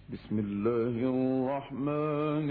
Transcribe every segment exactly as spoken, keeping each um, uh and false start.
بسم الله الرحمن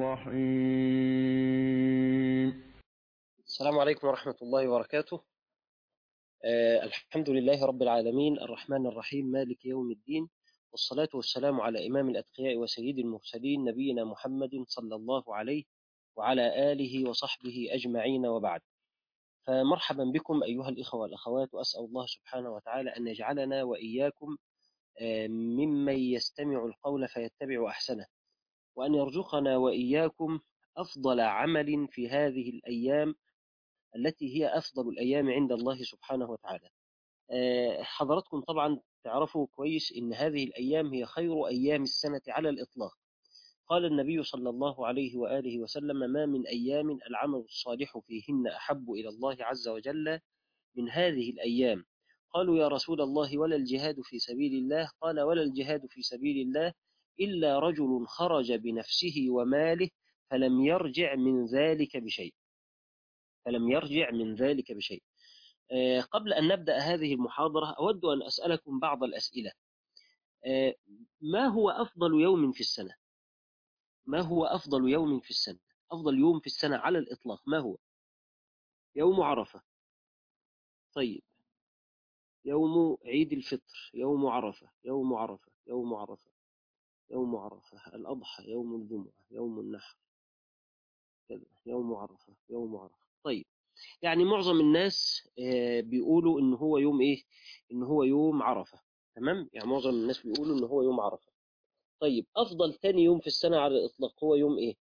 الرحيم. السلام عليكم ورحمة الله وبركاته. آه الحمد لله رب العالمين الرحمن الرحيم مالك يوم الدين، والصلاة والسلام على إمام الأتقياء وسيد المرسلين نبينا محمد صلى الله عليه وعلى آله وصحبه أجمعين، وبعد. فمرحبا بكم أيها الإخوة والأخوات، وأسأل الله سبحانه وتعالى أن يجعلنا وإياكم آه ممن يستمع القول فيتبع أحسنه، وأن يرزقنا وإياكم أفضل عمل في هذه الأيام التي هي أفضل الأيام عند الله سبحانه وتعالى. آه، حضراتكم طبعا تعرفوا كويس إن هذه الأيام هي خير أيام السنة على الإطلاق. قال النبي صلى الله عليه وآله وسلم: ما من أيام العمل الصالح فيهن أحب إلى الله عز وجل من هذه الأيام. قالوا: يا رسول الله ولا الجهاد في سبيل الله؟ قال: ولا الجهاد في سبيل الله إلا رجل خرج بنفسه وماله فلم يرجع من ذلك بشيء فلم يرجع من ذلك بشيء. آه، قبل أن نبدأ هذه المحاضرة أود أن أسألكم بعض الأسئلة. آه، ما هو أفضل يوم في السنة؟ ما هو أفضل يوم في السنة؟ أفضل يوم في السنة على الإطلاق ما هو؟ يوم عرفة. طيب، يوم عيد الفطر، يوم عرفة، يوم عرفة، يوم عرفة، يوم عرفة، الأضحى، يوم الجمعة، يوم النحر، كذا، يوم عرفة، يوم عرفة. طيب، يعني معظم الناس آه، بيقولوا إن هو يوم إيه؟ إن هو يوم عرفة. تمام؟ يعني معظم الناس بيقولوا إن هو يوم عرفة. طيب، أفضل تاني يوم في السنة على الإطلاق هو يوم إيه؟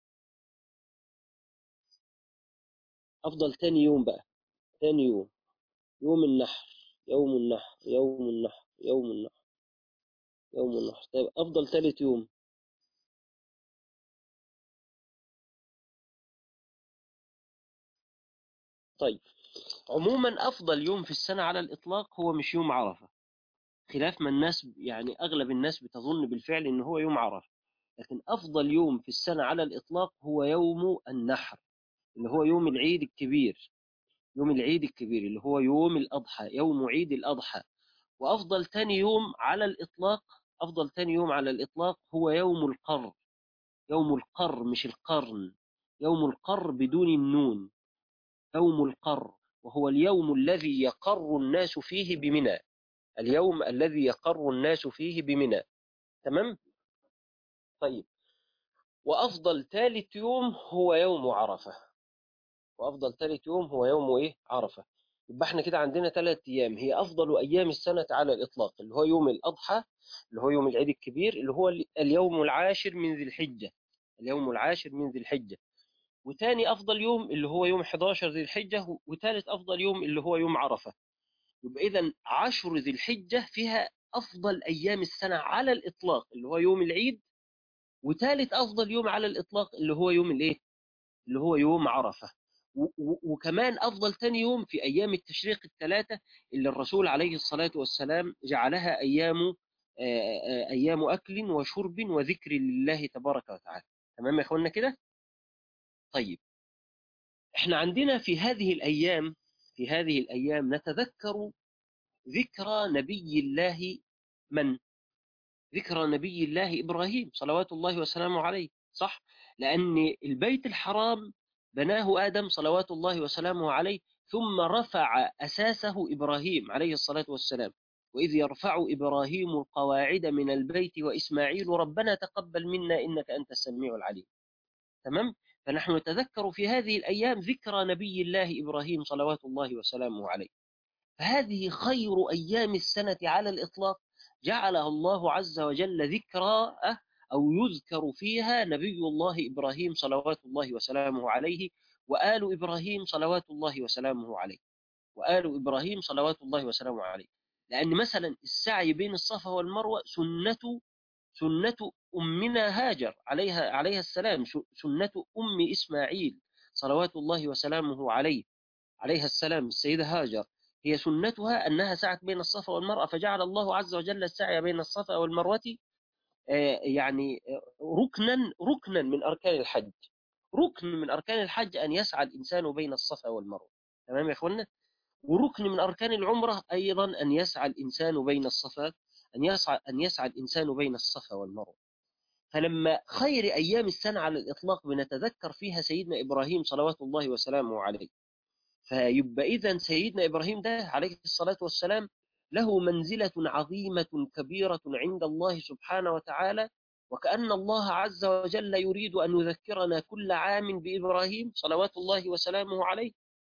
أفضل تاني يوم بقى، تاني يوم، يوم النحر، يوم النحر، يوم النحر، يوم النحر، يوم النحر. طيب، أفضل تالت يوم؟ طيب، عموما أفضل يوم في السنة على الإطلاق هو مش يوم عرفة، خلاف ما الناس، يعني أغلب الناس بتظن بالفعل إن هو يوم عرفة. لكن أفضل يوم في السنة على الإطلاق هو يوم النحر، اللي هو يوم العيد الكبير. يوم العيد الكبير اللي هو يوم الأضحى، يوم عيد الأضحى. وأفضل تاني يوم على الإطلاق، أفضل تاني يوم على الإطلاق هو يوم القر. يوم القر مش القرن، يوم القر بدون النون، يوم القر. وهو اليوم الذي يقر الناس فيه بمنى، اليوم الذي يقر الناس فيه بمنى. تمام؟ طيب، وأفضل ثالث يوم هو يوم عرفة. وأفضل ثالث يوم هو يوم إيه؟ عرفة. يبقى احنا كده عندنا ثلاث أيام هي أفضل أيام السنة على الإطلاق، اللي هو يوم الأضحى، اللي هو يوم العيد الكبير، اللي هو اليوم العاشر من ذي الحجة، اليوم العاشر من ذي الحجة. وتاني أفضل يوم اللي هو يوم حداشر ذي الحجة، وثالث أفضل يوم اللي هو يوم عرفة. يبقى إذا عشر ذي الحجة فيها أفضل أيام السنة على الإطلاق، اللي هو يوم العيد. وثالث أفضل يوم على الإطلاق اللي هو يوم الإيه؟ اللي هو يوم عرفة. و- و- وكمان أفضل تاني يوم في أيام التشريق الثلاثة اللي الرسول عليه الصلاة والسلام جعلها أيام آه، آه، أيام أكل وشرب وذكر لله تبارك وتعالى. تمام يا أخوانا كده؟ طيب، احنا عندنا في هذه الأيام، في هذه الأيام نتذكر ذكرى نبي الله. من؟ ذكرى نبي الله إبراهيم صلوات الله وسلامه عليه، صح؟ لأن البيت الحرام بناه آدم صلوات الله وسلامه عليه، ثم رفع أساسه إبراهيم عليه الصلاة والسلام. وإذ يرفع إبراهيم القواعد من البيت وإسماعيل ربنا تقبل منا إنك أنت السميع العليم. تمام؟ فنحن نتذكر في هذه الأيام ذكرى نبي الله إبراهيم صلوات الله وسلامه عليه. فهذه خير أيام السنة على الإطلاق، جعلها الله عز وجل ذكرى، أو يذكر فيها نبي الله إبراهيم صلوات الله وسلامه عليه، وآل إبراهيم صلوات الله وسلامه عليه، وآل إبراهيم صلوات الله وسلامه عليه. لأن مثلا السعي بين الصفا والمروة سنة سنة أمنا هاجر عليها عليها السلام، سنة أم إسماعيل صلوات الله وسلامه عليه، عليها السلام، السيدة هاجر. هي سنتها أنها سعت بين الصفا والمروة، فجعل الله عز وجل السعي بين الصفا والمروة آه، يعني آه، ركنا ركنا من أركان الحج. ركن من أركان الحج أن يسعى الإنسان بين الصفا والمروة. تمام يا إخوانا؟ وركن من أركان العمرة أيضا أن يسعى الإنسان بين الصفا أن يسعى, أن يسعى الإنسان بين الصفا والمروة. فلما خير أيام السنة على الإطلاق بنتذكر فيها سيدنا إبراهيم صلوات الله وسلامه عليه، فيبقى إذن سيدنا إبراهيم ده عليه الصلاة والسلام له منزلة عظيمة كبيرة عند الله سبحانه وتعالى، وكأن الله عز وجل يريد أن يذكرنا كل عام بإبراهيم صلوات الله وسلامه عليه،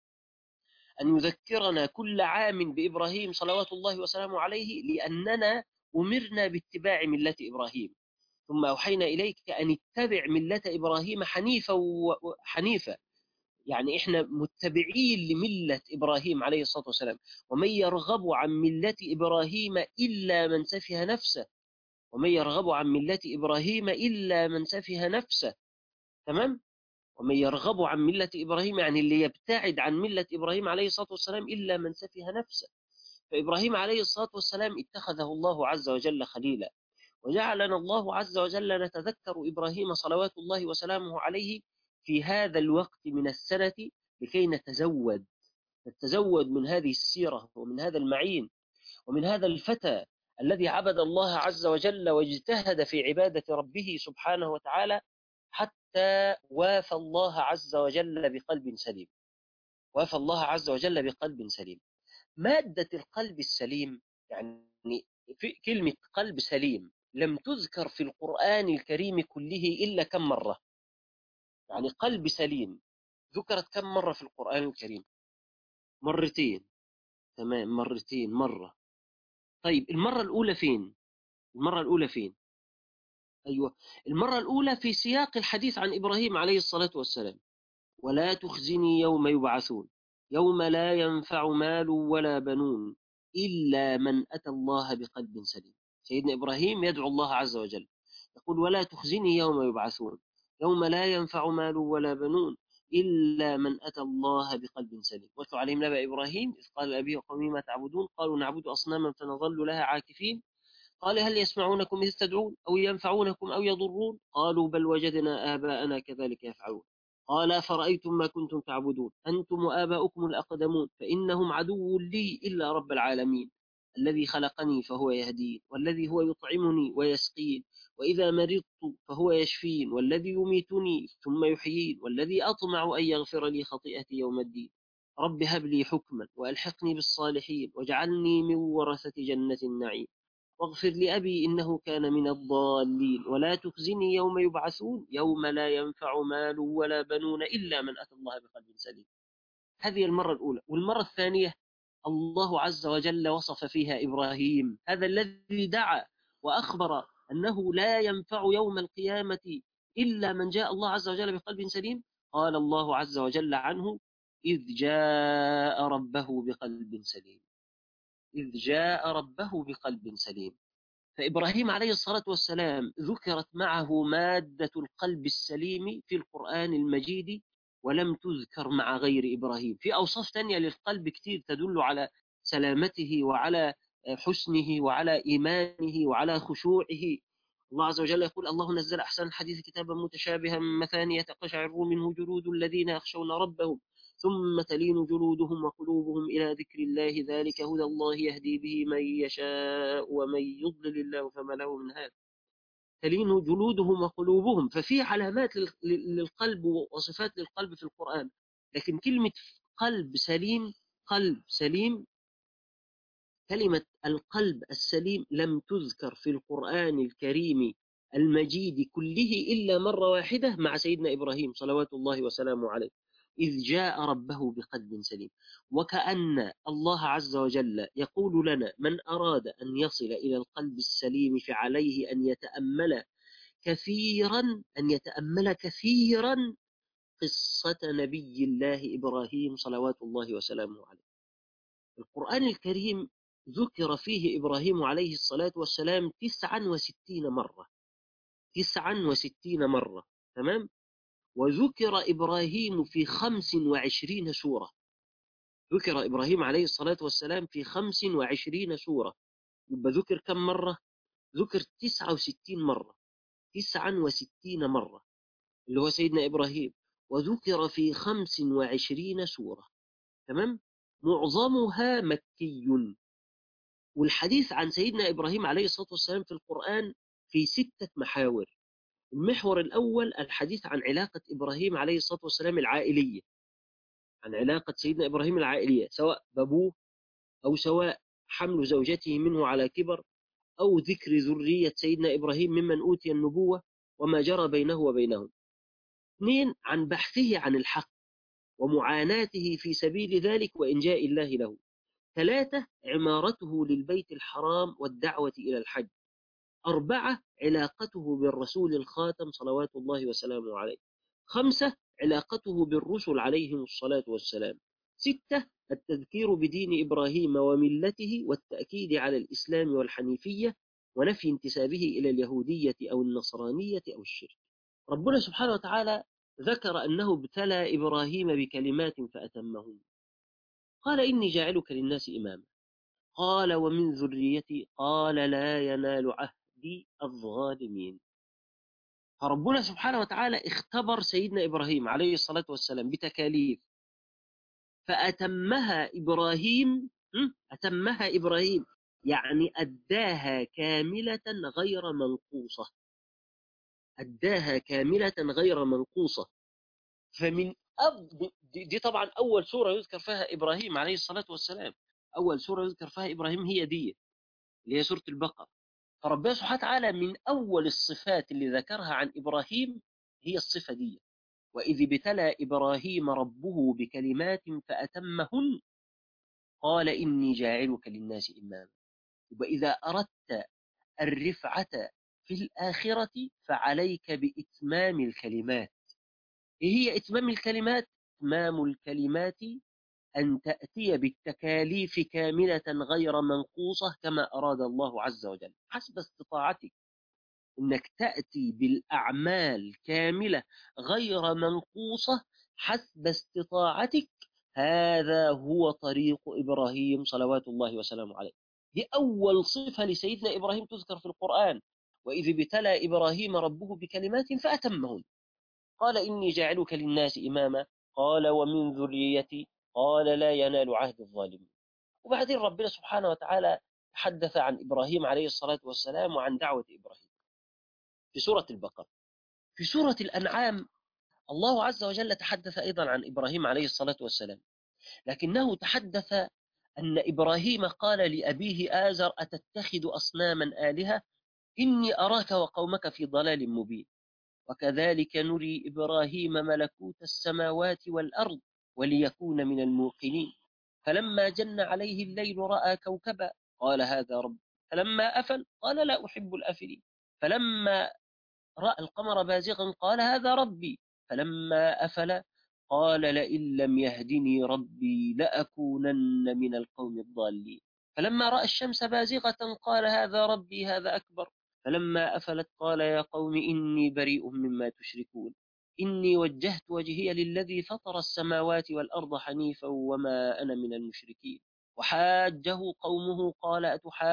أن يذكرنا كل عام بإبراهيم صلوات الله وسلامه عليه، لأننا أمرنا باتباع ملة إبراهيم، ثم أوحينا إليك أن اتبع ملة إبراهيم حنيفة وحنيفة، يعني إحنا متبعين لملة إبراهيم عليه الصلاة والسلام. ومن يرغب عن ملة إبراهيم إلا من سفه نفسه، ومن يرغب عن ملة إبراهيم إلا من سفه نفسه. تمام؟ ومن يرغب عن ملة إبراهيم يعني اللي يبتعد عن ملة إبراهيم عليه الصلاة والسلام إلا من سفه نفسه. فإبراهيم عليه الصلاة والسلام اتخذه الله عز وجل خليلا، وجعلنا الله عز وجل نتذكر إبراهيم صلوات الله وسلامه عليه في هذا الوقت من السنة، لكي نتزود نتزود من هذه السيرة ومن هذا المعين ومن هذا الفتى الذي عبد الله عز وجل واجتهد في عبادة ربه سبحانه وتعالى، حتى وافى الله عز وجل بقلب سليم. وافى الله عز وجل بقلب سليم. مادة القلب السليم، يعني في كلمة قلب سليم لم تذكر في القرآن الكريم كله إلا كم مرة؟ يعني قلب سليم ذكرت كم مرة في القرآن الكريم؟ مرتين. تمام، مرتين مرة. طيب المرة الأولى فين؟ المرة الأولى فين؟ أيوة، المرة الأولى في سياق الحديث عن إبراهيم عليه الصلاة والسلام: ولا تخزني يوم يبعثون يوم لا ينفع مال ولا بنون إلا من أتى الله بقلب سليم. سيدنا إبراهيم يدعو الله عز وجل يقول: ولا تخزني يوم يبعثون يوم لا ينفع مال ولا بنون إلا من أتى الله بقلب سليم. واتلو عليهم نبأ إبراهيم إذ قال لأبيه وقومه ما تعبدون قالوا نعبد أصناما فنظل لها عاكفين قال هل يسمعونكم إذ تدعون أو ينفعونكم أو يضرون قالوا بل وجدنا آباءنا كذلك يفعلون قال أفرأيتم ما كنتم تعبدون أنتم وآباؤكم الأقدمون فإنهم عدو لي إلا رب العالمين الذي خلقني فهو يهدين والذي هو يطعمني ويسقين وإذا مرضت فهو يشفين والذي يميتني ثم يحيين والذي أطمع أن يغفر لي خطيئتي يوم الدين رب هب لي حكما وألحقني بالصالحين واجعلني من ورثة جنة النعيم واغفر لأبي إنه كان من الضالين ولا تخزني يوم يبعثون يوم لا ينفع مال ولا بنون إلا من أتى الله بقلب سليم. هذه المرة الأولى. والمرة الثانية الله عز وجل وصف فيها إبراهيم هذا الذي دعا وأخبر أنه لا ينفع يوم القيامة إلا من جاء الله عز وجل بقلب سليم. قال الله عز وجل عنه: إذ جاء ربه بقلب سليم. إذ جاء ربه بقلب سليم. فإبراهيم عليه الصلاة والسلام ذكرت معه مادة القلب السليم في القرآن المجيد، ولم تذكر مع غير إبراهيم. في أوصاف تانية للقلب كتير تدل على سلامته وعلى حسنه وعلى إيمانه وعلى خشوعه. الله عز وجل يقول: الله نزل أحسن الحديث كتابا متشابها مثانية تقشعر منه جلود الذين يخشون ربهم ثم تلين جلودهم وقلوبهم إلى ذكر الله ذلك هدى الله يهدي به من يشاء ومن يضلل الله فما له من هاد. تلين جلودهم وقلوبهم. ففي علامات للقلب وصفات للقلب في القرآن، لكن كلمة قلب سليم قلب سليم كلمة القلب السليم لم تذكر في القرآن الكريم المجيد كله إلا مرة واحدة مع سيدنا إبراهيم صلوات الله وسلامه عليه، إذ جاء ربه بقلب سليم. وكأن الله عز وجل يقول لنا: من أراد أن يصل إلى القلب السليم فعليه أن يتأمل كثيرا أن يتأمل كثيرا قصة نبي الله إبراهيم صلوات الله وسلامه عليه. القرآن الكريم ذكر فيه إبراهيم عليه الصلاة والسلام تسعا وستين مرة تسعا وستين مرة تمام. وذكر إبراهيم في خمس وعشرين سورة. ذكر إبراهيم عليه الصلاة والسلام في خمس وعشرين سورة. يبقى ذكر كم مرة؟ ذكر تسعة وستين مرة. تسعا وستين مرة اللي هو سيدنا إبراهيم. وذكر في خمس وعشرين سورة تمام. معظمها مكي. والحديث عن سيدنا إبراهيم عليه الصلاة والسلام في القرآن في ستة محاور. المحور الأول الحديث عن علاقة إبراهيم عليه الصلاة والسلام العائلية، عن علاقة سيدنا إبراهيم العائلية، سواء بأبوه أو سواء حمل زوجته منه على كبر، أو ذكر ذرية سيدنا إبراهيم ممن أوتي النبوة وما جرى بينه وبينهم. اثنين، عن بحثه عن الحق ومعاناته في سبيل ذلك وإنجاء الله له. ثلاثة، عمارته للبيت الحرام والدعوة إلى الحج. أربعة، علاقته بالرسول الخاتم صلوات الله وسلامه عليه. خمسة، علاقته بالرسل عليهم الصلاة والسلام. ستة، التذكير بدين إبراهيم وملته والتأكيد على الإسلام والحنيفية ونفي انتسابه إلى اليهودية أو النصرانية أو الشرك. ربنا سبحانه وتعالى ذكر أنه ابتلى إبراهيم بكلمات فأتمهن. قال إني جاعلك للناس إماما، قال ومن ذريتي، قال لا ينال عهدي الظالمين. فربنا سبحانه وتعالى اختبر سيدنا إبراهيم عليه الصلاة والسلام بتكاليف فأتمها إبراهيم. أتمها إبراهيم يعني أداها كاملة غير منقوصة، أداها كاملة غير منقوصة. فمن أب... دي, دي طبعا أول سورة يذكر فيها إبراهيم عليه الصلاة والسلام، أول سورة يذكر فيها إبراهيم هي دي اللي هي سورة البقرة. فربنا سبحانه وتعالى من أول الصفات اللي ذكرها عن إبراهيم هي الصفة دي، وإذ ابتلى إبراهيم ربه بكلمات فأتمهن قال إني جاعلك للناس إماما. وإذا أردت الرفعة في الآخرة فعليك بإتمام الكلمات. إيه هي إتمام الكلمات؟ إتمام الكلمات أن تأتي بالتكاليف كاملة غير منقوصة كما أراد الله عز وجل حسب استطاعتك، إنك تأتي بالأعمال كاملة غير منقوصة حسب استطاعتك. هذا هو طريق إبراهيم صلوات الله وسلامه عليه. دي أول صفة لسيدنا إبراهيم تذكر في القرآن، وإذ ابتلى إبراهيم ربه بكلمات فأتمهن قال إني جاعلك للناس إماما قال ومن ذريتي قال لا ينال عهد الظالمين. وبعدين ربنا سبحانه وتعالى تحدث عن إبراهيم عليه الصلاة والسلام وعن دعوة إبراهيم في سورة البقرة. في سورة الأنعام الله عز وجل تحدث أيضا عن إبراهيم عليه الصلاة والسلام، لكنه تحدث أن إبراهيم قال لأبيه آزر أتتخذ أصناما آلهة إني أراك وقومك في ضلال مبين وكذلك نري إبراهيم ملكوت السماوات والأرض وليكون من الموقنين فلما جن عليه الليل رأى كوكبا قال هذا رب فلما أفل قال لا أحب الأفلين فلما رأى القمر بازغا قال هذا ربي فلما أفل قال لئن لم يهدني ربي لأكونن من القوم الضالين فلما رأى الشمس بازغة قال هذا ربي هذا أكبر فلما أفلت قال يا قوم إني بريء مما تشركون إني وجهت وجهي للذي فطر السماوات والأرض حنيفا وما أنا من المشركين وحاجه قومه قال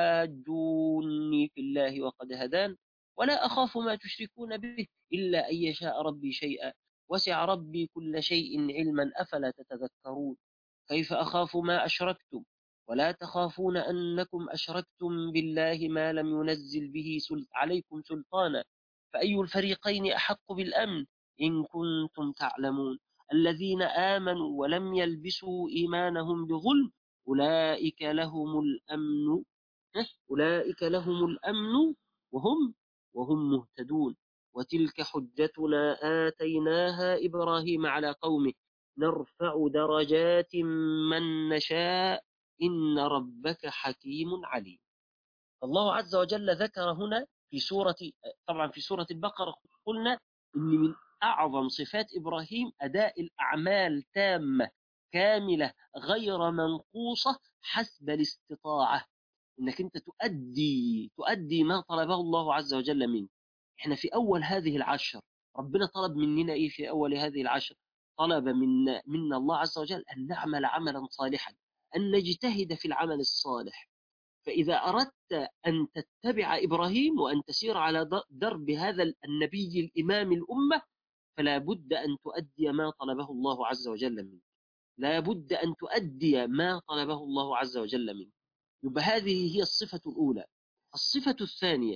أتحاجوني في الله وقد هدان ولا أخاف ما تشركون به إلا أن يشاء ربي شيئا وسع ربي كل شيء علما أفلا تتذكرون كيف أخاف ما أشركتم ولا تخافون أنكم أشركتم بالله ما لم ينزل به عليكم سلطانا فأي الفريقين أحق بالأمن إن كنتم تعلمون الذين آمنوا ولم يلبسوا إيمانهم بظلم أولئك لهم الأمن أولئك لهم الأمن وهم وهم مهتدون وتلك حجتنا آتيناها إبراهيم على قومه نرفع درجات من نشاء إن ربك حكيم عليم. الله عز وجل ذكر هنا في سورة طبعا في سورة البقرة قلنا إن من أعظم صفات إبراهيم أداء الأعمال تامة كاملة غير منقوصة حسب الاستطاعة، إنك أنت تؤدي تؤدي ما طلبه الله عز وجل منك. إحنا في أول هذه العشر ربنا طلب مننا إيه في أول هذه العشر؟ طلب من منا الله عز وجل أن نعمل عملا صالحا، أن نجتهد في العمل الصالح. فإذا أردت أن تتبع إبراهيم وأن تسير على درب هذا النبي الإمام الأمة فلا بد أن تؤدي ما طلبه الله عز وجل منك، لا بد أن تؤدي ما طلبه الله عز وجل منك. يبقى هذه هي الصفة الأولى. الصفة الثانية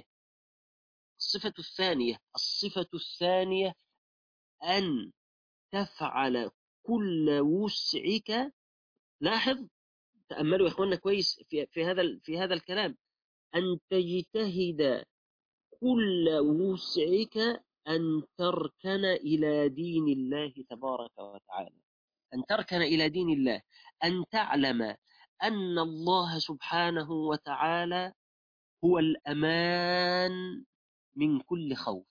الصفة الثانية الصفة الثانية أن تفعل كل وسعك. لاحظ، تأملوا يا إخواننا كويس في, في هذا في هذا الكلام. أن تجتهد كل وسعك أن تركن إلى دين الله تبارك وتعالى. أن تركن إلى دين الله، أن تعلم أن الله سبحانه وتعالى هو الأمان من كل خوف.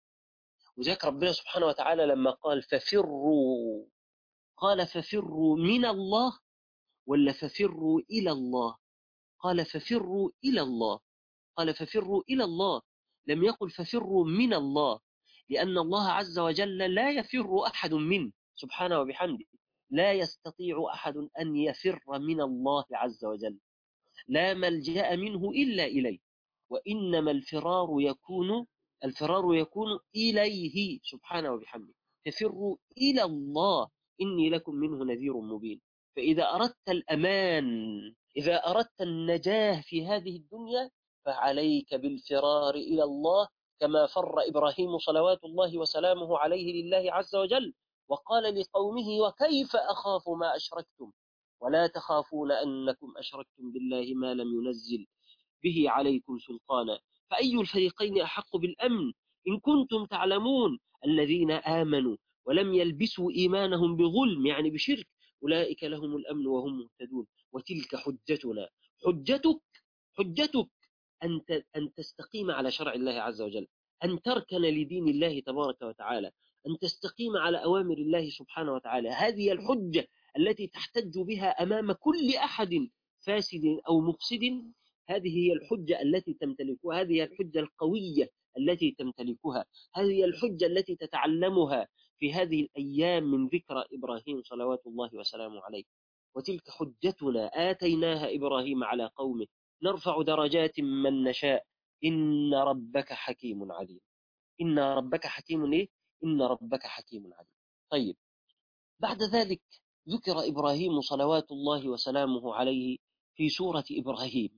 وذلك ربنا سبحانه وتعالى لما قال ففروا، قال ففروا من الله ولا ففروا إلى الله؟ قال ففروا إلى الله قال ففروا إلى الله، لم يقل ففروا من الله، لأن الله عز وجل لا يفر أحد منه سبحانه وبحمده. لا يستطيع أحد أن يفر من الله عز وجل، لا ملجأ منه إلا إليه، وإنما الفرار يكون الفرار يكون إليه سبحانه وبحمده. ففروا إلى الله إني لكم منه نذير مبين. فإذا أردت الأمان، إذا أردت النجاة في هذه الدنيا، فعليك بالفرار إلى الله، كما فر إبراهيم صلوات الله وسلامه عليه لله عز وجل، وقال لقومه وكيف أخاف ما أشركتم ولا تخافون أنكم أشركتم بالله ما لم ينزل به عليكم سلطانا فأي الفريقين أحق بالأمن إن كنتم تعلمون الذين آمنوا ولم يلبسوا إيمانهم بظلم، يعني بشرك، أولئك لهم الأمن وهم مهتدون. وتلك حجتنا. حجتك حجتك أن أن تستقيم على شرع الله عز وجل، أن تركن لدين الله تبارك وتعالى، أن تستقيم على أوامر الله سبحانه وتعالى. هذه الحجة التي تحتج بها أمام كل أحد فاسد أو مفسد. هذه هي الحجة التي تمتلكها، هذه هي الحجة القوية التي تمتلكها، هذه الحجة التي تتعلمها في هذه الأيام من ذكرى إبراهيم صلوات الله وسلامه عليه. وتلك حجتنا آتيناها إبراهيم على قومه نرفع درجات من نشاء إن ربك حكيم عليم. إن ربك حكيم إيه؟ إن ربك حكيم عليم. طيب، بعد ذلك ذكر إبراهيم صلوات الله وسلامه عليه في سورة إبراهيم.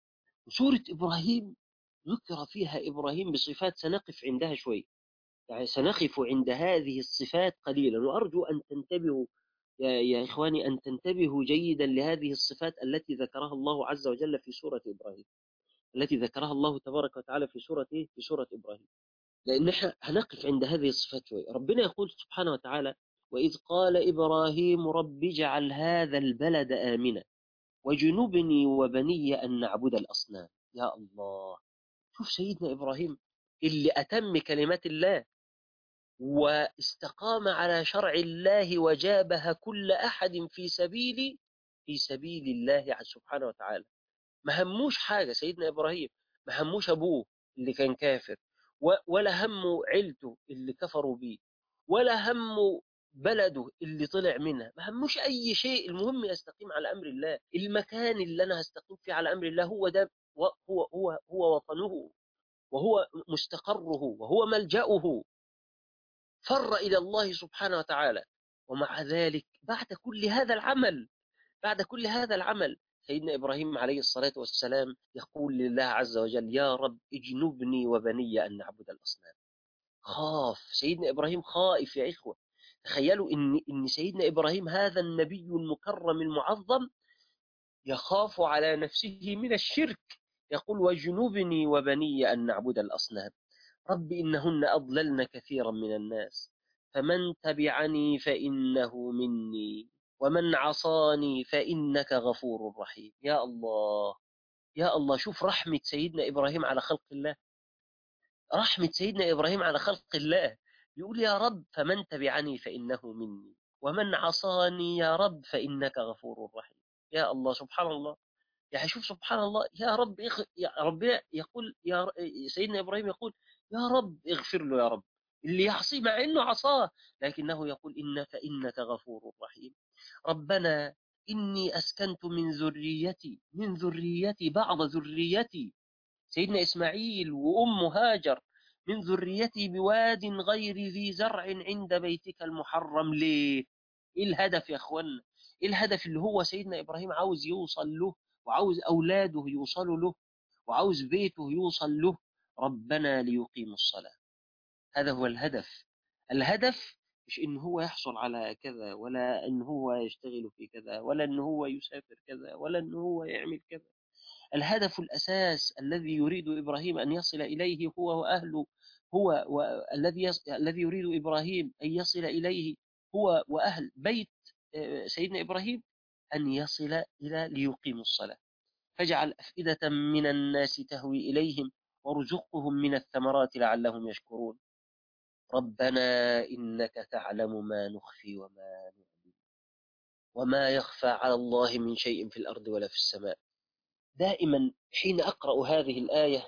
سورة إبراهيم ذكر فيها إبراهيم بصفات سنقف عندها شوي، يعني سنقف عند هذه الصفات قليلا، وأرجو أن تنتبهوا يا, يا إخواني، أن تنتبهوا جيدا لهذه الصفات التي ذكرها الله عز وجل في سورة إبراهيم، التي ذكرها الله تبارك وتعالى في سورة إيه؟ في سورة إبراهيم. لأن احنا هنقف عند هذه الصفات شوي. ربنا يقول سبحانه وتعالى وإذ قال إبراهيم رب اجعل هذا البلد آمنا وجنبني وبني أن نعبد الأصنام. يا الله، شوف سيدنا إبراهيم اللي أتم كلمات الله واستقام على شرع الله وجابه كل أحد في سبيل في سبيل الله سبحانه وتعالى. ما هموش حاجة سيدنا إبراهيم، ما هموش أبوه اللي كان كافر، ولا همه عيلته اللي كفروا بيه، ولا همه بلده اللي طلع منها، ما هموش أي شيء. المهم يستقيم على أمر الله. المكان اللي أنا هستقيم فيه على أمر الله هو ده، هو هو هو وطنه، وهو مستقره، وهو ملجأه. فر إلى الله سبحانه وتعالى. ومع ذلك بعد كل هذا العمل بعد كل هذا العمل سيدنا إبراهيم عليه الصلاة والسلام يقول لله عز وجل يا رب اجنبني وبني أن نعبد الأصنام. خاف سيدنا إبراهيم، خائف يا إخوة. تخيلوا إن, إن سيدنا إبراهيم هذا النبي المكرم المعظم يخاف على نفسه من الشرك، يقول واجنبني وبني أن نعبد الأصنام رب إنهن أضللن كثيرا من الناس فمن تبعني فإنه مني ومن عصاني فإنك غفور رحيم. يا الله يا الله، شوف رحمة سيدنا إبراهيم على خلق الله، رحمة سيدنا إبراهيم على خلق الله. يقول يا رب فمن تبعني فإنه مني ومن عصاني يا رب فإنك غفور رحيم. يا الله سبحان الله، يعني شوف سبحان الله. يا رب إخ... يا ربنا يقول يا ر... سيدنا إبراهيم يقول يا رب اغفر له، يا رب اللي يعصي مع إنه عصاه، لكنه يقول إن فإنك غفور رحيم. ربنا إني أسكنت من ذريتي من ذريتي بعض ذريتي سيدنا إسماعيل وأم هاجر من ذريتي بواد غير ذي زرع عند بيتك المحرم. ليه؟ إيه الهدف يا أخوانا؟ إيه الهدف اللي هو سيدنا إبراهيم عاوز يوصل له وعاوز أولاده يوصلوا له، وعاوز بيته يوصل له. ربنا ليقيموا الصلاة. هذا هو الهدف. الهدف مش إن هو يحصل على كذا، ولا إن هو يشتغل في كذا، ولا إن هو يسافر كذا، ولا إن هو يعمل كذا. الهدف الأساس الذي يريد إبراهيم أن يصل إليه هو وأهله، هو والذي يص... الذي يريد إبراهيم أن يصل إليه هو وأهل بيت سيدنا إبراهيم، أن يصل إلى ليقيموا الصلاة. فاجعل أفئدة من الناس تهوي إليهم وارزقهم من الثمرات لعلهم يشكرون. ربنا إنك تعلم ما نخفي وما نعلن وما يخفى على الله من شيء في الأرض ولا في السماء. دائما حين أقرأ هذه الآية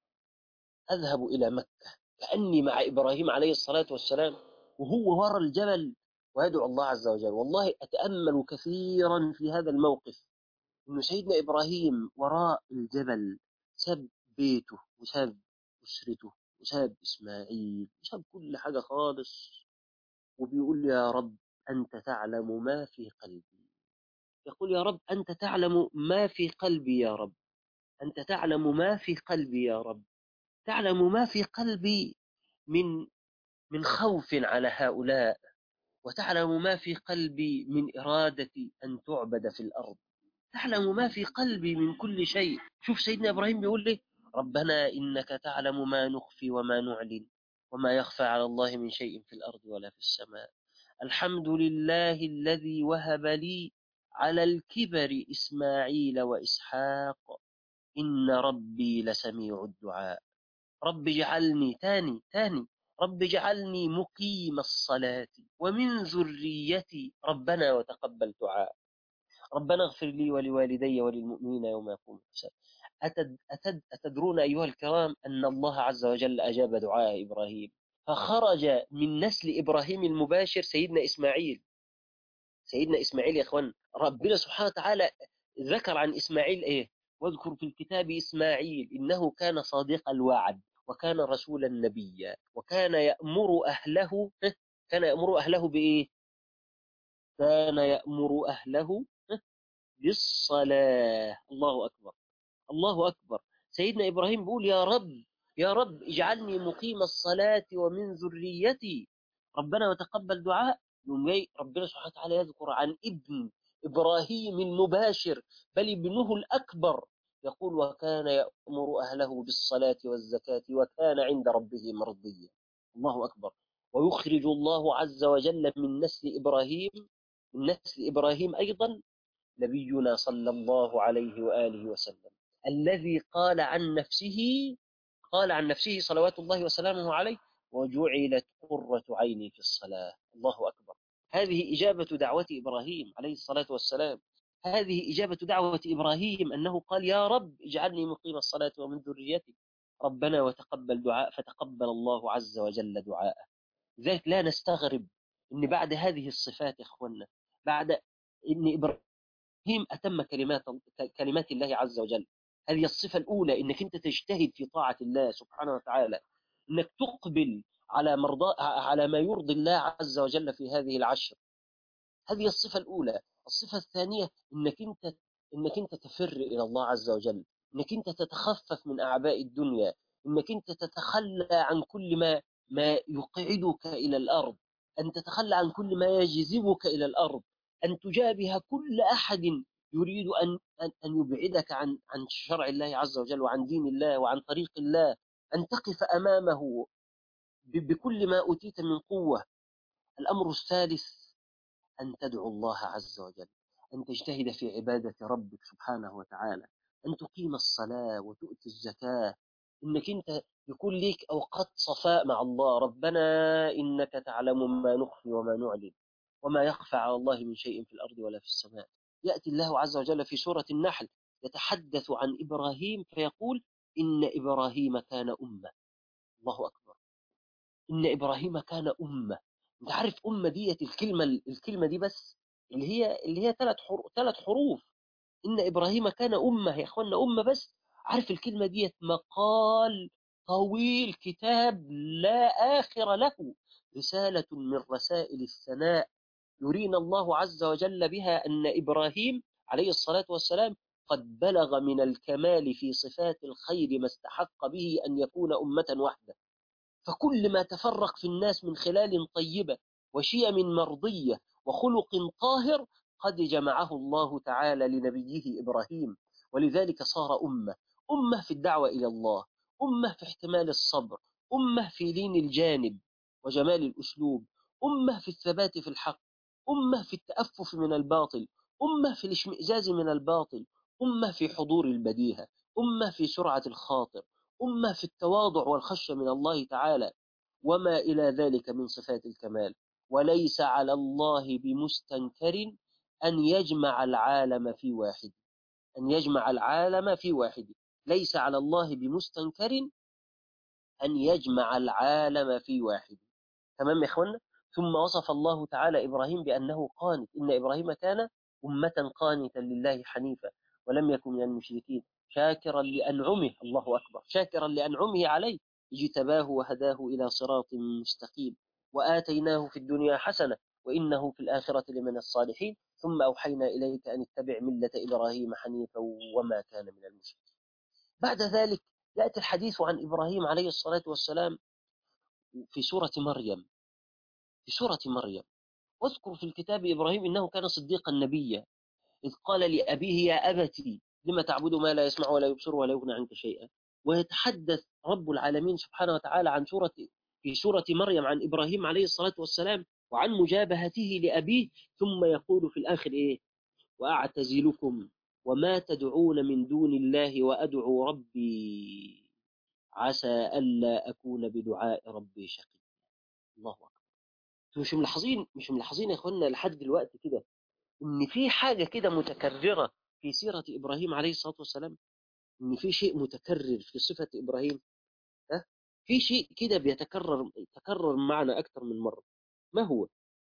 أذهب إلى مكة كأني مع إبراهيم عليه الصلاة والسلام وهو وراء الجبل ويدعو الله عز وجل. والله أتأمل كثيرا في هذا الموقف، إنه سيدنا إبراهيم وراء الجبل ساب بيته وساب أسرته وساب إسماعيل وساب كل حاجة خالص، وبيقول يا رب أنت تعلم ما في قلبي. يقول يا رب أنت تعلم ما في قلبي يا رب، أنت تعلم ما في قلبي يا رب، تعلم ما في قلبي من من خوف على هؤلاء، وتعلم ما في قلبي من إرادة أن تعبد في الأرض، تعلم ما في قلبي من كل شيء. شوف سيدنا إبراهيم بيقول لي ربنا إنك تعلم ما نخفي وما نعلن وما يخفى على الله من شيء في الأرض ولا في السماء. الحمد لله الذي وهب لي على الكبر إسماعيل وإسحاق إن ربي لسميع الدعاء. رب اجعلني تاني تاني رب اجعلني مقيم الصلاة ومن ذريتي ربنا وتقبل دعاء. ربنا اغفر لي ولوالدي وللمؤمنين يوم يقوم الحساب. أتد أتد أتدرون أيها الكرام أن الله عز وجل أجاب دعاء إبراهيم، فخرج من نسل إبراهيم المباشر سيدنا إسماعيل. سيدنا إسماعيل يا أخوان، ربنا سبحانه وتعالى ذكر عن إسماعيل إيه؟ واذكر في الكتاب إسماعيل إنه كان صادق الوعد وكان رسولا نبيا وكان يأمر أهله كان يأمر أهله بإيه؟ كان يأمر أهله بالصلاة. الله أكبر، الله أكبر. سيدنا إبراهيم بيقول يا رب يا رب اجعلني مقيم الصلاة ومن ذريتي ربنا وتقبل دعاء. يوم ربنا سبحانه وتعالى يذكر عن ابن إبراهيم المباشر بل ابنه الأكبر، يقول وكان يأمر أهله بالصلاة والزكاة وكان عند ربه مرضيا. الله أكبر. ويخرج الله عز وجل من نسل إبراهيم من نسل إبراهيم أيضا نبينا صلى الله عليه وآله وسلم الذي قال عن نفسه قال عن نفسه صلوات الله وسلامه عليه وجعلت قرة عيني في الصلاة. الله أكبر. هذه إجابة دعوة إبراهيم عليه الصلاة والسلام، هذه إجابة دعوة إبراهيم أنه قال يا رب اجعلني مقيم الصلاة ومن ذريتي ربنا وتقبل دعاء، فتقبل الله عز وجل دعاءه. لذلك لا نستغرب أن بعد هذه الصفات يا إخوانا، بعد أن إبراهيم إبراهيم أتم كلمات كلمات الله عز وجل، هذه الصفة الأولى، إنك أنت تجتهد في طاعة الله سبحانه وتعالى، إنك تقبل على مرضاء على ما يرضي الله عز وجل في هذه العشر. هذه الصفة الأولى. الصفة الثانية إنك أنت إنك أنت تفر إلى الله عز وجل، إنك أنت تتخفف من أعباء الدنيا، إنك أنت تتخلى عن كل ما ما يقعدك إلى الأرض، أن تتخلى عن كل ما يجذبك إلى الأرض، أن تجابه كل أحد يريد أن أن يبعدك عن عن شرع الله عز وجل وعن دين الله وعن طريق الله، أن تقف أمامه بكل ما أوتيت من قوة. الأمر الثالث أن تدعو الله عز وجل، أن تجتهد في عبادة ربك سبحانه وتعالى، أن تقيم الصلاة وتؤتي الزكاة، إنك أنت يكون لك أوقات صفاء مع الله. ربنا إنك تعلم ما نخفي وما نعلن وما يخفى على الله من شيء في الأرض ولا في السماء. يأتي الله عز وجل في سورة النحل يتحدث عن إبراهيم فيقول إن إبراهيم كان أمة. الله أكبر. إن إبراهيم كان أمة. أنت عارف أمة ديت الكلمة الكلمة دي بس اللي هي اللي هي ثلاث حروف ثلاث حروف إن إبراهيم كان أمة يا إخوانا، أمة بس. عارف الكلمة ديت مقال طويل، كتاب لا آخر له، رسالة من رسائل الثناء يرينا الله عز وجل بها أن إبراهيم عليه الصلاة والسلام قد بلغ من الكمال في صفات الخير ما استحق به أن يكون أمة واحدة. فكل ما تفرق في الناس من خلال طيبة وشيم مرضية وخلق طاهر قد جمعه الله تعالى لنبيه إبراهيم، ولذلك صار أمة أمة في الدعوة إلى الله، أمة في احتمال الصبر، أمة في لين الجانب وجمال الأسلوب، أمة في الثبات في الحق، أمة في التأفف من الباطل، أمة في الاشمئزاز من الباطل، أمة في حضور البديهة، أمة في سرعة الخاطر، أمة في التواضع والخشية من الله تعالى، وما إلى ذلك من صفات الكمال. وليس على الله بمستنكر أن يجمع العالم في واحد، أن يجمع العالم في واحد. ليس على الله بمستنكر أن يجمع العالم في واحد. تمام يا إخوانا؟ ثم وصف الله تعالى إبراهيم بأنه قانت، إن إبراهيم كان أمة قانتا لله حنيفا ولم يكن من المشركين شاكرا لأنعمه، الله أكبر، شاكرا لأنعمه عليه، اجتباه وهداه إلى صراط مستقيم، وآتيناه في الدنيا حسنة وإنه في الآخرة لمن الصالحين، ثم أوحينا إليك أن اتبع ملة إبراهيم حنيفا وما كان من المشركين. بعد ذلك يأتي الحديث عن إبراهيم عليه الصلاة والسلام في سورة مريم، في سورة مريم: واذكر في الكتاب إبراهيم إنه كان صديقا نبيا إذ قال لأبيه يا أبتي لما تعبد ما لا يسمع ولا يبصر ولا يغني عنك شيئا. ويتحدث رب العالمين سبحانه وتعالى عن سورة في سورة مريم عن إبراهيم عليه الصلاة والسلام وعن مجابهته لأبيه، ثم يقول في الآخر إيه: وأعتزلكم وما تدعون من دون الله وأدعو ربي عسى ألا أكون بدعاء ربي شقيا. الله أكبر. مش ملاحظين مش ملاحظين يا اخوانا لحد دلوقتي كده ان في حاجه كده متكرره في سيره ابراهيم عليه الصلاه والسلام؟ ان في شيء متكرر في صفه ابراهيم، ها؟ في شيء كده بيتكرر تكرر معنا اكثر من مره. ما هو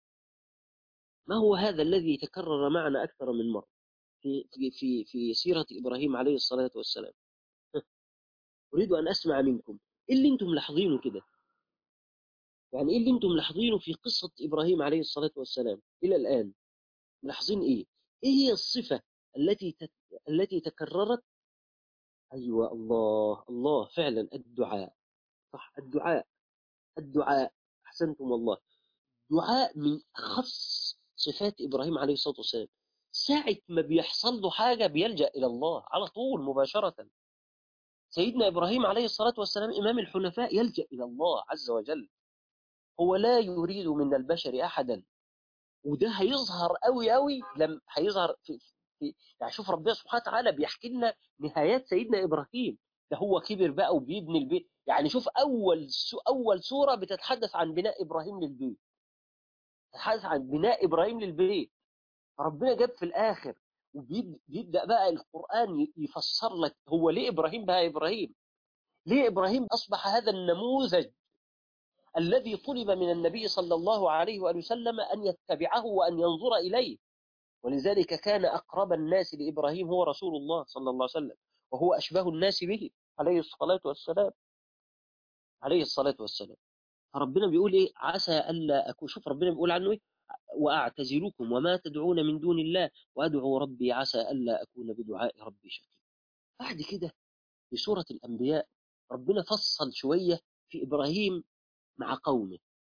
ما هو هذا الذي تكرر معنا اكثر من مره في في في في سيره ابراهيم عليه الصلاه والسلام؟ ها؟ اريد ان اسمع منكم ايه اللي انتم ملاحظينه كده، يعني ايه اللي انتم ملاحظينه في قصه ابراهيم عليه الصلاه والسلام الى الان؟ ملاحظين ايه؟ ايه هي الصفة التي تت... التي تكررت؟ ايوه، الله الله، فعلا الدعاء. صح، الدعاء، الدعاء، احسنتم والله. دعاء من اخص صفات ابراهيم عليه الصلاة والسلام. ساعة ما بيحصل له حاجة بيلجأ الى الله على طول مباشرة. سيدنا ابراهيم عليه الصلاة والسلام امام الحنفاء يلجأ الى الله عز وجل. هو لا يريد من البشر احدا، وده هيظهر قوي قوي لما هيظهر في, في يعني شوف ربنا سبحانه وتعالى بيحكي لنا نهايات سيدنا ابراهيم. ده هو كبر بقى وبيبني البيت، يعني شوف اول سو اول سوره بتتحدث عن بناء ابراهيم للبيت، بتتحدث عن بناء ابراهيم للبيت. فربنا جاب في الاخر وبيبدا بقى القران يفسر لك هو ليه ابراهيم بقى ابراهيم، ليه ابراهيم اصبح هذا النموذج الذي طلب من النبي صلى الله عليه وآله وسلم ان يتبعه وان ينظر اليه. ولذلك كان أقرب الناس لإبراهيم هو رسول الله صلى الله عليه وسلم، وهو أشبه الناس به عليه الصلاة والسلام، عليه الصلاة والسلام. فربنا بيقول إيه: عسى ألا أكون، شوف ربنا بيقول عنه إيه: وأعتزلكم وما تدعون من دون الله وأدعو ربي عسى ألا أكون بدعاء ربي شقيا. بعد كده في سورة الأنبياء ربنا فصل شوية في إبراهيم مع قومه،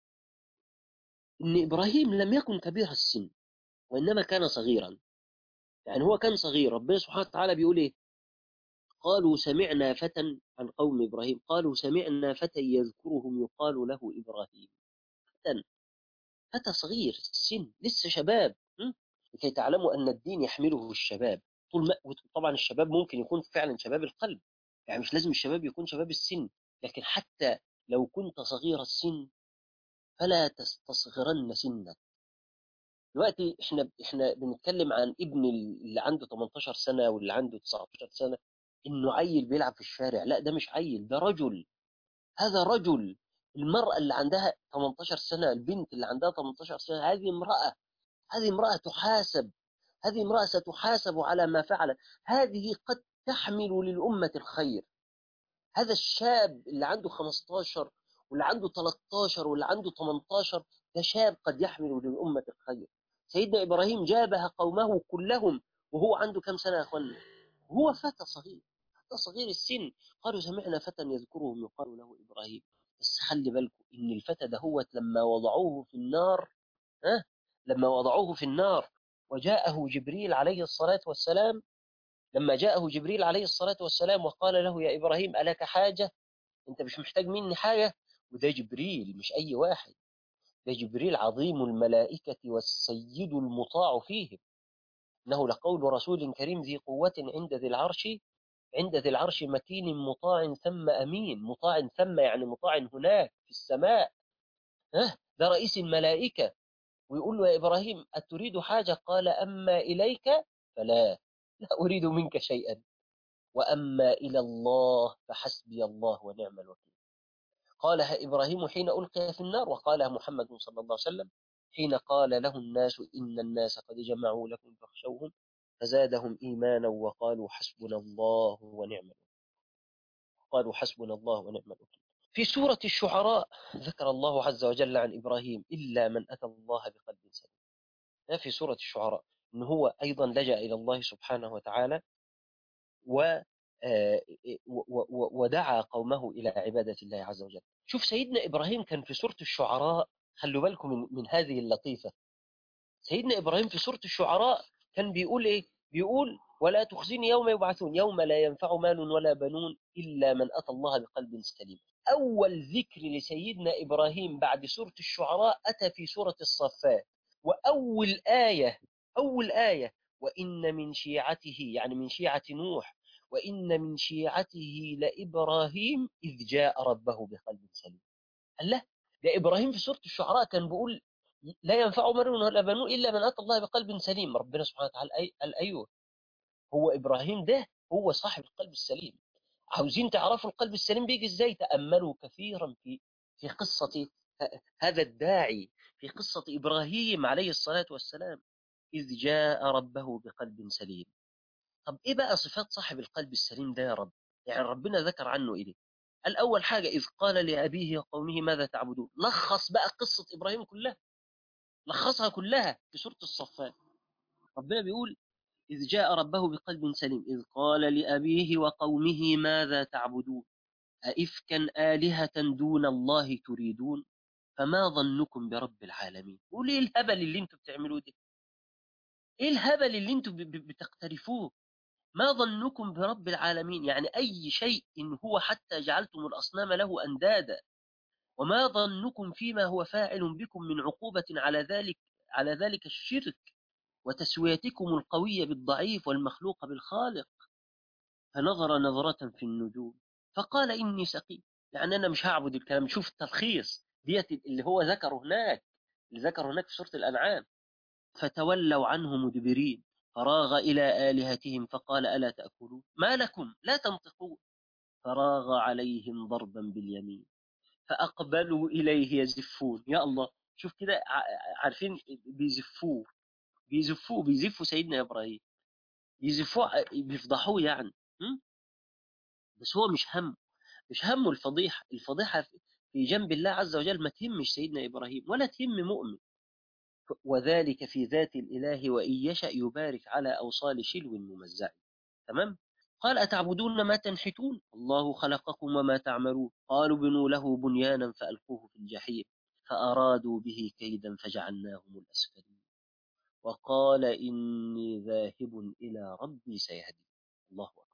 إن إبراهيم لم يكن كبير السن وإنما كان صغيرا. يعني هو كان صغير. ربنا سبحانه وتعالى بيقول إيه: قالوا سمعنا فتى، عن قوم إبراهيم، قالوا سمعنا فتى يذكرهم يقال له إبراهيم. فتى، فتى صغير السن لسه شباب، م? لكي تعلموا أن الدين يحمله الشباب. طول ما طبعا الشباب ممكن يكون فعلا شباب القلب، يعني مش لازم الشباب يكون شباب السن، لكن حتى لو كنت صغير السن فلا تستصغرن سنك. دلوقتي احنا احنا بنتكلم عن ابن اللي عنده تمنتاشر سنة واللي عنده تسعتاشر سنة انه عيل بيلعب في الشارع. لا، ده مش عيل، ده رجل، هذا رجل. المرأة اللي عندها تمنتاشر سنة، البنت اللي عندها تمنتاشر سنة، هذه امرأة، هذه امرأة تحاسب، هذه امرأة ستحاسب على ما فعلت. هذه قد تحمل للأمة الخير. هذا الشاب اللي عنده خمستاشر واللي عنده تلتاشر واللي عنده تمنتاشر، ده شاب قد يحمل للأمة الخير. سيدنا إبراهيم جابه قومه كلهم وهو عنده كم سنة يا أخوانا؟ هو فتى صغير، فتى صغير السن. قالوا سمعنا فتى يذكرهم يقال له إبراهيم. بس خلي بالكم إن الفتى ده هو لما وضعوه في النار، ها، لما وضعوه في النار وجاءه جبريل عليه الصلاة والسلام، لما جاءه جبريل عليه الصلاة والسلام وقال له يا إبراهيم ألك حاجة؟ أنت مش محتاج مني حاجة؟ وده جبريل مش أي واحد، ده جبريل عظيم الملائكة والسيد المطاع فيهم، إنه لقول رسول كريم ذي قوة عند ذي العرش، عند ذي العرش مكين مطاع ثم أمين. مطاع ثم يعني مطاع هناك في السماء، ها، ده رئيس الملائكة. ويقول له يا إبراهيم أتريد حاجة؟ قال أما إليك فلا، لا أريد منك شيئا، وأما إلى الله فحسبي الله ونعم الوكيل. قالها إبراهيم حين ألقي في النار، وقالها محمد صلى الله عليه وسلم حين قال له الناس إن الناس قد جمعوا لكم فاخشوهم فزادهم إيمانا وقالوا حسبنا الله ونعم الوكيل. قالوا حسبنا الله ونعم الوكيل. في سورة الشعراء ذكر الله عز وجل عن إبراهيم إلا من أتى الله بقلب سليم. في سورة الشعراء إن هو أيضا لجأ إلى الله سبحانه وتعالى و ودعا قومه إلى عبادة الله عز وجل. شوف سيدنا إبراهيم كان في سورة الشعراء، خلوا بالكم من, من هذه اللطيفة. سيدنا إبراهيم في سورة الشعراء كان بيقول إيه؟ بيقول ولا تخزني يوم يبعثون يوم لا ينفع مال ولا بنون إلا من أتى الله بقلب سليم. أول ذكر لسيدنا إبراهيم بعد سورة الشعراء أتى في سورة الصفات، وأول آية، أول آية وإن من شيعته، يعني من شيعة نوح، وإن من شيعته لإبراهيم إذ جاء ربه بقلب سليم. قال له ده إبراهيم في سورة الشعراء كان بيقول لا ينفع مال ولا بنون إلا من أتى الله بقلب سليم. ربنا سبحانه وتعالى قال أيوه، هو إبراهيم ده هو صاحب القلب السليم. عاوزين تعرفوا القلب السليم بيجي ازاي؟ تأملوا كثيرا في في قصة هذا الداعي، في قصة إبراهيم عليه الصلاة والسلام إذ جاء ربه بقلب سليم. طب إيه بقى صفات صاحب القلب السليم ده يا رب؟ يعني ربنا ذكر عنه إيه؟ الأول حاجة إذ قال لأبيه وقومه ماذا تعبدون. لخص بقى قصة إبراهيم كلها، لخصها كلها في سورة الصفات. ربنا بيقول إذ جاء ربه بقلب سليم إذ قال لأبيه وقومه ماذا تعبدون أئفكا آلهة دون الله تريدون فما ظنكم برب العالمين. قول إيه الهبل اللي انتوا بتعملوه ده؟ إيه الهبل اللي انتوا بتقترفوه؟ ما ظنكم برب العالمين، يعني أي شيء إن هو حتى جعلتم الأصنام له أندادا. وما ظنكم فيما هو فاعل بكم من عقوبة على ذلك، على ذلك الشرك وتسويتكم القوية بالضعيف والمخلوق بالخالق. فنظر نظرة في النجوم فقال إني سقيم. يعني أنا مش هعبد الكلام. شوف التلخيص ديت اللي هو ذكره هناك، اللي ذكره هناك في سورة الأنعام. فتولوا عنه مدبرين فراغ إلى آلهتهم فقال ألا تأكلون ما لكم لا تنطقون فراغ عليهم ضربا باليمين فأقبلوا إليه يزفون. يا الله، شوف كده، عارفين بيزفوه، بيزفوه بيزفوا سيدنا إبراهيم، يزفوه بيفضحوه يعني. بس هو مش هم، مش همه الفضيحة. الفضيحة في جنب الله عز وجل ما تهمش سيدنا إبراهيم ولا تهم مؤمن. وذلك في ذات الإله وإن يشأ يبارك على أوصال شلو ممزع. تمام. قال أتعبدون ما تنحتون الله خلقكم وما تعملون قالوا بنوا له بنيانا فألقوه في الجحيم فأرادوا به كيدا فجعلناهم الأسفلين وقال إني ذاهب إلى ربي سيهدين. الله أكبر.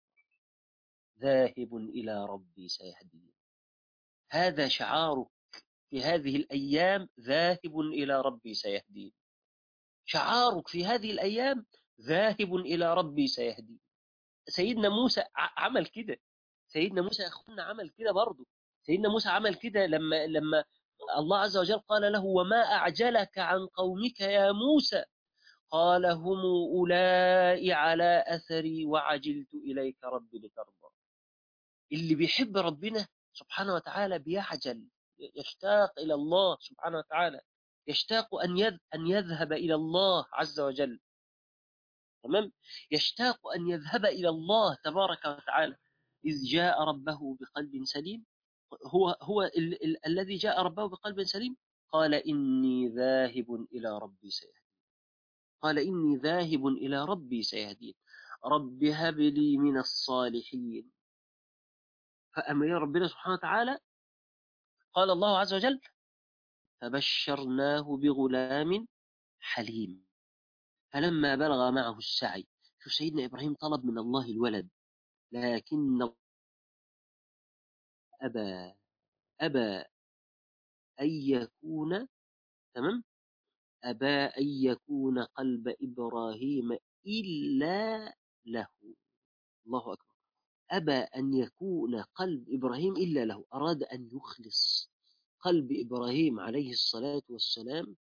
ذاهب إلى ربي سيهدين، هذا شعارك في هذه الأيام. ذاهب إلى ربي سيهدين، شعارك في هذه الأيام ذاهب إلى ربي سيهدين. سيدنا موسى عمل كده، سيدنا موسى يا أخونا عمل كده برضه. سيدنا موسى عمل كده لما لما الله عز وجل قال له وما أعجلك عن قومك يا موسى قال هم أولئك على أثري وعجلت إليك ربي لترضى. اللي بيحب ربنا سبحانه وتعالى بيعجل، يشتاق إلى الله سبحانه وتعالى، يشتاق أن أن يذهب إلى الله عز وجل. تمام. يشتاق أن يذهب إلى الله تبارك وتعالى. إذ جاء ربه بقلب سليم، هو هو ال ال الذي جاء ربه بقلب سليم قال إني ذاهب إلى ربي سيهدين. قال إني ذاهب إلى ربي سيهدين. رب هب لي من الصالحين. فأمر ربنا سبحانه وتعالى، قال الله عز وجل: فبشرناه بغلام حليم فلما بلغ معه السعي. شوف سيدنا إبراهيم طلب من الله الولد، لكن أبى أبى أن يكون، تمام، أبى أن يكون قلب إبراهيم إلا له. الله أكبر. أبى أن يكون قلب إبراهيم إلا له، أراد أن يخلص قلب إبراهيم عليه الصلاة والسلام،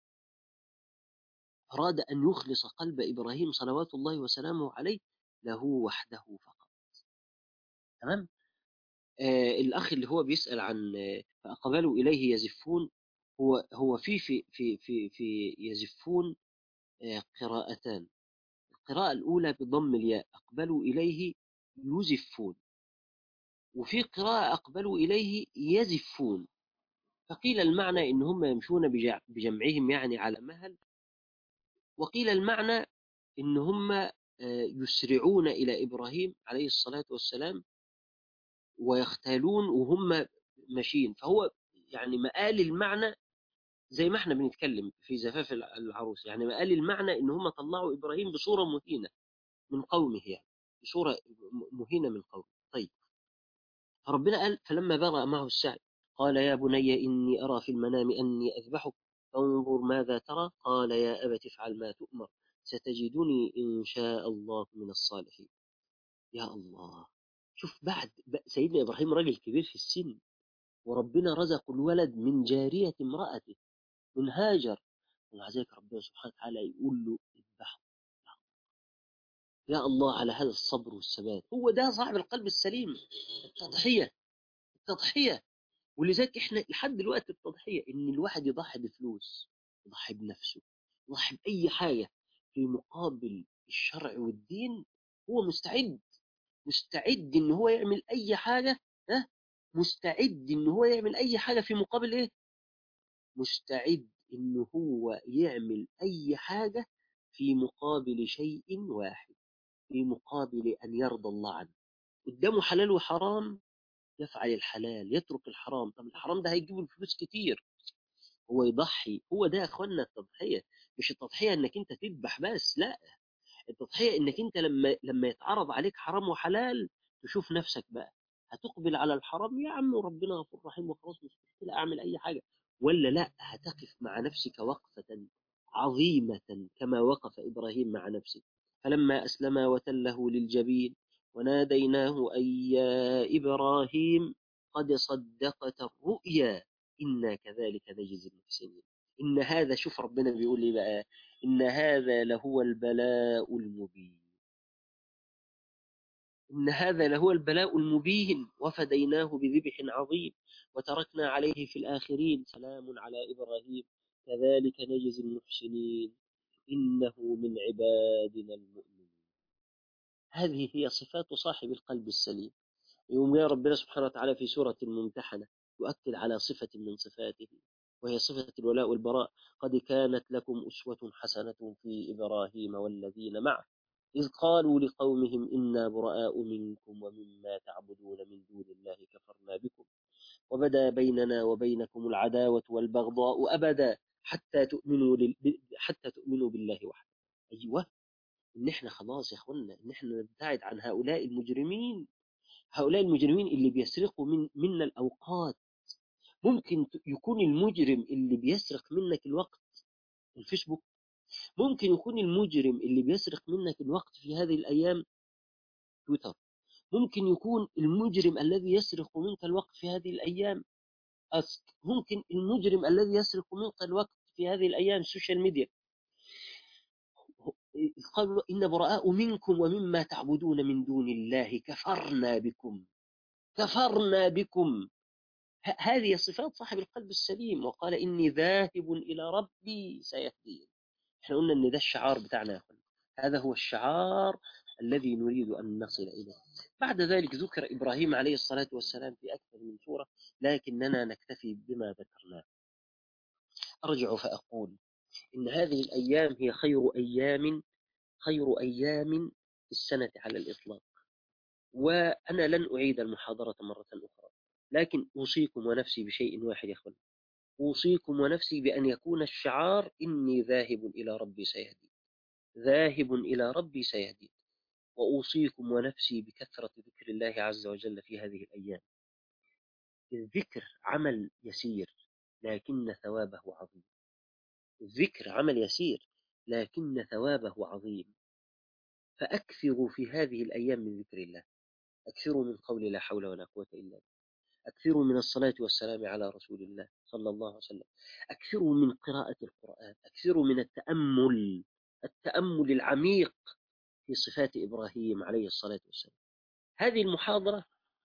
أراد أن يخلص قلب إبراهيم صلوات الله وسلامه عليه له وحده فقط. تمام. آه الأخ اللي هو بيسأل عن آه فأقبلوا إليه يزفون، هو هو في في في في, في يزفون آه قراءتان. القراءة الأولى بضم الياء، أقبلوا إليه يزفون، وفي قراءة أقبلوا إليه يزفون. فقيل المعنى إن هم يمشون بجع- بجمعهم يعني على مهل، وقيل المعنى إن هم آه، يسرعون إلى إبراهيم عليه الصلاة والسلام ويختالون وهم ماشيين. فهو يعني مقال المعنى زي ما احنا بنتكلم في زفاف العروس، يعني مقال المعنى إن هم طلعوا إبراهيم بصورة مهينة من قومه، يعني بصورة مهينة من قومه. طيب، فربنا قال: فلما بلغ معه السعي قال يا بني إني أرى في المنام أني أذبحك فانظر ماذا ترى. قال يا أبت افعل ما تؤمر ستجدني إن شاء الله من الصالحين. يا الله، شوف بعد سيدنا إبراهيم راجل كبير في السن، وربنا رزق الولد من جارية امرأته من هاجر، ومع ذلك ربنا سبحانه وتعالى يقول له اذبحه. يا الله على هذا الصبر والثبات، هو ده صاحب القلب السليم. التضحية، التضحية. ولذلك احنا لحد دلوقتي التضحية ان الواحد يضحي بفلوس، يضحي بنفسه، يضحي بأي حاجة في مقابل الشرع والدين. هو مستعد، مستعد ان هو يعمل اي حاجة. ها، مستعد ان هو يعمل اي حاجة في مقابل ايه؟ مستعد ان هو يعمل اي حاجة في مقابل شيء واحد، في مقابل ان يرضى الله عنه. قدامه حلال وحرام، يفعل الحلال يترك الحرام. طب الحرام ده هيجيب الفلوس كتير، هو يضحي. هو ده يا اخوانا التضحية. مش التضحية انك انت تذبح بس، لا، التضحية انك انت لما لما يتعرض عليك حرام وحلال تشوف نفسك بقى هتقبل على الحرام، يا عم وربنا غفور رحيم وخلاص مش مشكلة اعمل اي حاجة، ولا لا هتقف مع نفسك وقفة عظيمة كما وقف إبراهيم مع نفسه. فلما أسلما وتله للجبين وناديناه أن يا إبراهيم قد صدقت الرؤيا إنا كذلك نجزي المحسنين. إن هذا، شوف ربنا بيقول لي بقى، إن هذا لهو البلاء المبين. إن هذا لهو البلاء المبين وفديناه بذبح عظيم وتركنا عليه في الآخرين سلام على إبراهيم كذلك نجزي المحسنين إنه من عبادنا المؤمنين. هذه هي صفات صاحب القلب السليم. يوم يا ربنا سبحانه وتعالى في سورة الممتحنة يؤكد على صفة من صفاته، وهي صفة الولاء والبراء: قد كانت لكم أسوة حسنة في إبراهيم والذين معه إذ قالوا لقومهم إنا براء منكم ومما تعبدون من دون الله كفرنا بكم وبدا بيننا وبينكم العداوة والبغضاء أبدا حتى تؤمنوا لل... حتى تؤمنوا بالله وحده. أيوة، إن إحنا خلاص يا إخوانا إن إحنا نبتعد عن هؤلاء المجرمين، هؤلاء المجرمين اللي بيسرقوا من منا الأوقات. ممكن يكون المجرم اللي بيسرق منك الوقت الفيسبوك، ممكن يكون المجرم اللي بيسرق منك الوقت في هذه الأيام تويتر، ممكن يكون المجرم الذي يسرق منك الوقت في هذه الأيام أسك، ممكن المجرم الذي يسرق منك الوقت في هذه الأيام السوشيال ميديا. قالوا إن براء منكم ومما تعبدون من دون الله كفرنا بكم، كفرنا بكم. هذه صفات صاحب القلب السليم. وقال إني ذاهب إلى ربي سيهدين. احنا قلنا إن ده الشعار بتاعنا يا أخوان، هذا هو الشعار الذي نريد أن نصل إليه. بعد ذلك ذكر إبراهيم عليه الصلاة والسلام في أكثر من سورة، لكننا نكتفي بما ذكرناه. أرجع فأقول إن هذه الأيام هي خير أيام، خير أيام السنة على الإطلاق. وأنا لن أعيد المحاضرة مرة أخرى، لكن أوصيكم ونفسي بشيء واحد يا أخوان، أوصيكم ونفسي بأن يكون الشعار إني ذاهب إلى ربي سيهدي، ذاهب إلى ربي سيهدي. وأوصيكم ونفسي بكثرة ذكر الله عز وجل في هذه الأيام. الذكر عمل يسير لكن ثوابه عظيم. الذكر عمل يسير لكن ثوابه عظيم. فأكثروا في هذه الأيام من ذكر الله، أكثروا من قول لا حول ولا قوة إلا بالله، أكثروا من الصلاة والسلام على رسول الله صلى الله عليه وسلم، أكثروا من قراءة القرآن، أكثروا من التأمل، التأمل العميق في صفات إبراهيم عليه الصلاة والسلام. هذه المحاضرة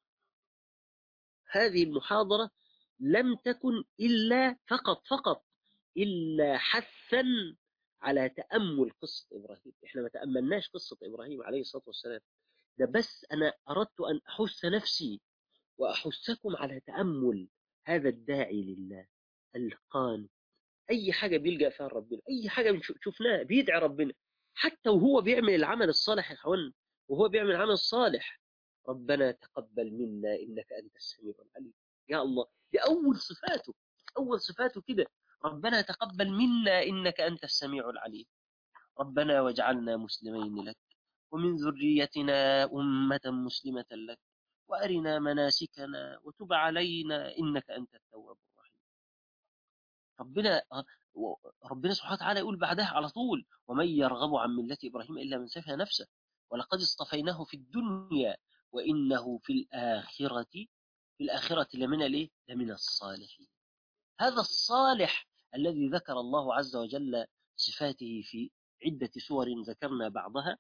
هذه المحاضرة لم تكن إلا فقط فقط إلا حثا على تأمل قصة إبراهيم. إحنا ما تأملناش قصة إبراهيم عليه الصلاة والسلام، ده بس أنا أردت أن أحث نفسي وأحثكم على تأمل هذا الداعي لله القانت. أي حاجة بيلجأ فيها ربنا، أي حاجة شفناها بيدعي ربنا، حتى وهو بيعمل العمل الصالح يا إخوان، وهو بيعمل العمل الصالح ربنا تقبل منا إنك أنت السميع العليم. يا الله، دي أول صفاته، أول صفاته كده، ربنا تقبل منا إنك أنت السميع العليم. ربنا واجعلنا مسلمين لك ومن ذريتنا أمة مسلمة لك وأرنا مناسكنا وتب علينا إنك أنت التواب الرحيم. ربنا ربنا سبحانه وتعالى يقول بعدها على طول: ومن يرغب عن ملة إبراهيم إلا من سفه نفسه ولقد اصطفيناه في الدنيا وإنه في الآخرة في الآخرة لمن الإيه؟ لمن الصالحين. هذا الصالح الذي ذكر الله عز وجل صفاته في عدة سور ذكرنا بعضها.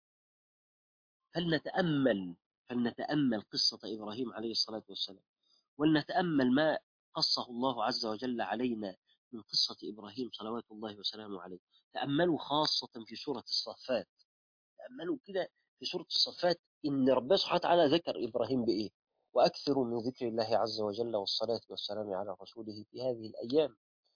فلنتأمل فلنتأمل قصة إبراهيم عليه الصلاة والسلام، ولنتأمل ما قصه الله عز وجل علينا من قصة إبراهيم صلوات الله وسلامه عليه. تأملوا خاصة في سورة الصفات، تأملوا كده في سورة الصفات إن ربنا سبحانه وتعالى ذكر إبراهيم بإيه. وأكثروا من ذكر الله عز وجل والصلاة والسلام على رسوله في هذه الأيام.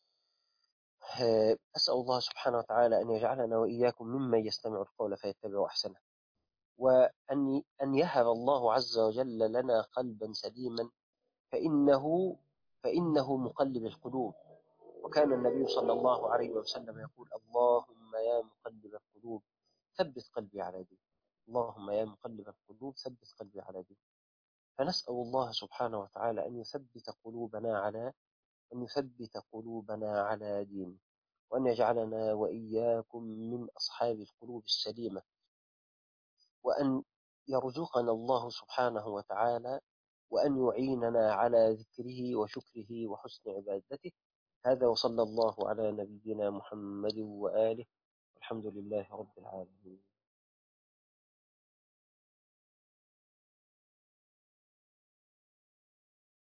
أسأل الله سبحانه وتعالى أن يجعلنا وإياكم ممن يستمع القول فيتبع أحسنه، وأن أن يهب الله عز وجل لنا قلبا سليما، فإنه فإنه مقلب القلوب. وكان النبي صلى الله عليه وسلم يقول: اللهم يا مقلب القلوب ثبت قلبي على دينك، اللهم يا مقلب القلوب ثبت قلبي على دينك. فنسأل الله سبحانه وتعالى أن يثبت قلوبنا على أن يثبت قلوبنا على دينه، وأن يجعلنا وإياكم من أصحاب القلوب السليمة، وأن يرزقنا الله سبحانه وتعالى وأن يعيننا على ذكره وشكره وحسن عبادته. هذا وصلى الله على نبينا محمد وآله، والحمد لله رب العالمين.